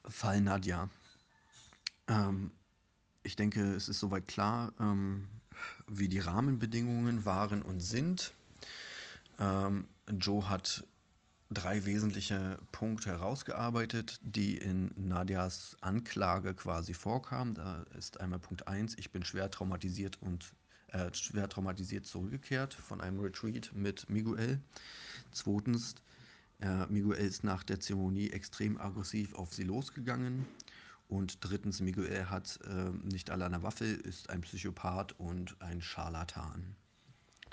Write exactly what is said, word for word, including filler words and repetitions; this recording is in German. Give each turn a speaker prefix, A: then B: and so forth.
A: Fall Nadja. Ähm, ich denke, es ist soweit klar, ähm, wie die Rahmenbedingungen waren und sind. Ähm, Joe hat drei wesentliche Punkte herausgearbeitet, die in Nadjas Anklage quasi vorkamen. Da ist einmal Punkt eins: Ich bin schwer traumatisiert und äh, schwer traumatisiert zurückgekehrt von einem Retreat mit Miguel. Zweitens, äh, Miguel ist nach der Zeremonie extrem aggressiv auf sie losgegangen. Und drittens, Miguel hat äh, nicht alle an der Waffe, ist ein Psychopath und ein Scharlatan.